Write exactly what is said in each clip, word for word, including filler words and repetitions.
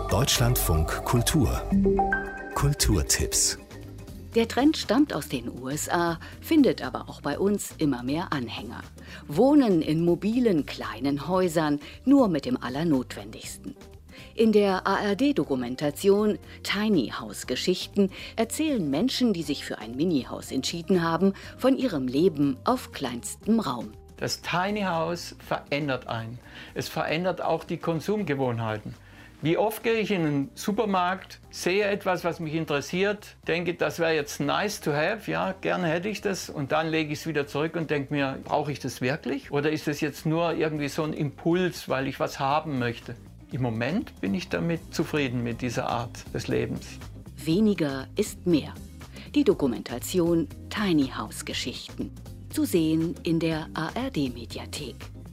Deutschlandfunk Kultur. Kulturtipps. Der Trend stammt aus den U S A, findet aber auch bei uns immer mehr Anhänger. Wohnen in mobilen, kleinen Häusern, nur mit dem Allernotwendigsten. In der A R D-Dokumentation Tiny House Geschichten erzählen Menschen, die sich für ein Mini-Haus entschieden haben, von ihrem Leben auf kleinstem Raum. Das Tiny House verändert einen. Es verändert auch die Konsumgewohnheiten. Wie oft gehe ich in einen Supermarkt, sehe etwas, was mich interessiert, denke, das wäre jetzt nice to have, ja, gerne hätte ich das, und dann lege ich es wieder zurück und denke mir, brauche ich das wirklich? Oder ist das jetzt nur irgendwie so ein Impuls, weil ich was haben möchte? Im Moment bin ich damit zufrieden, mit dieser Art des Lebens. Weniger ist mehr. Die Dokumentation Tiny House Geschichten. Zu sehen in der A R D-Mediathek.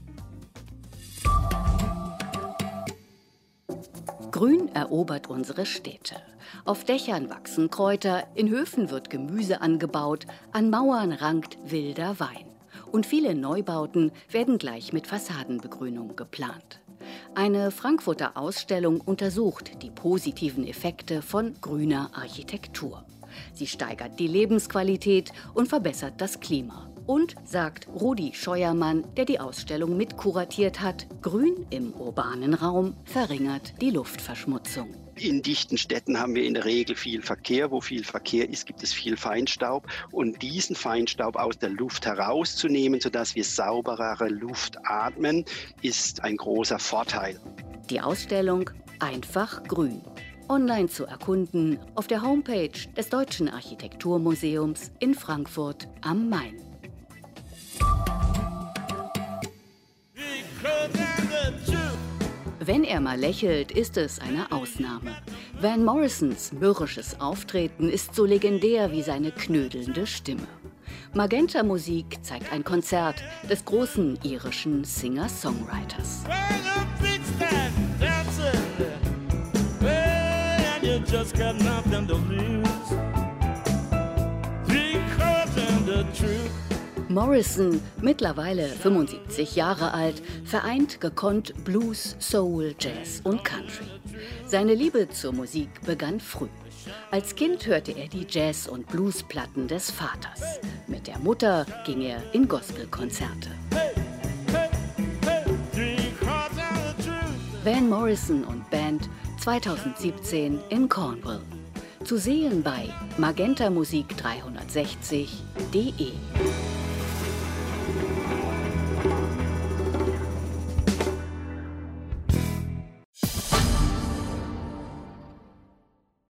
Grün erobert unsere Städte. Auf Dächern wachsen Kräuter, in Höfen wird Gemüse angebaut, an Mauern rankt wilder Wein. Und viele Neubauten werden gleich mit Fassadenbegrünung geplant. Eine Frankfurter Ausstellung untersucht die positiven Effekte von grüner Architektur. Sie steigert die Lebensqualität und verbessert das Klima. Und, sagt Rudi Scheuermann, der die Ausstellung mitkuratiert hat, Grün im urbanen Raum verringert die Luftverschmutzung. In dichten Städten haben wir in der Regel viel Verkehr. Wo viel Verkehr ist, gibt es viel Feinstaub. Und diesen Feinstaub aus der Luft herauszunehmen, sodass wir sauberere Luft atmen, ist ein großer Vorteil. Die Ausstellung Einfach Grün. Online zu erkunden auf der Homepage des Deutschen Architekturmuseums in Frankfurt am Main. Wenn er mal lächelt, ist es eine Ausnahme. Van Morrisons mürrisches Auftreten ist so legendär wie seine knödelnde Stimme. Magenta Musik zeigt ein Konzert des großen irischen Singer-Songwriters. Morrison, mittlerweile fünfundsiebzig Jahre alt, vereint gekonnt Blues, Soul, Jazz und Country. Seine Liebe zur Musik begann früh. Als Kind hörte er die Jazz- und Bluesplatten des Vaters. Mit der Mutter ging er in Gospelkonzerte. Van Morrison und Band zweitausendsiebzehn in Cornwall. Zu sehen bei magentamusik dreihundertsechzig punkt de.